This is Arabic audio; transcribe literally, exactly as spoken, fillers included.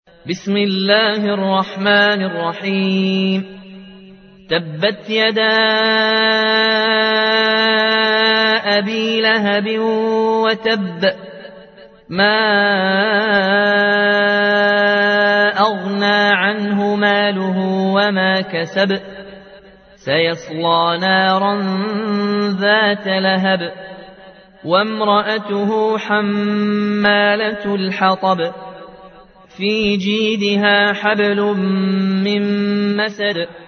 بسم الله الرحمن الرحيم. تبت يدا أبي لهب وتب، ما أغنى عنه ماله وما كسب، سيصلى نارا ذات لهب، وامرأته حمالة الحطب، في جيدها حبل من مسد.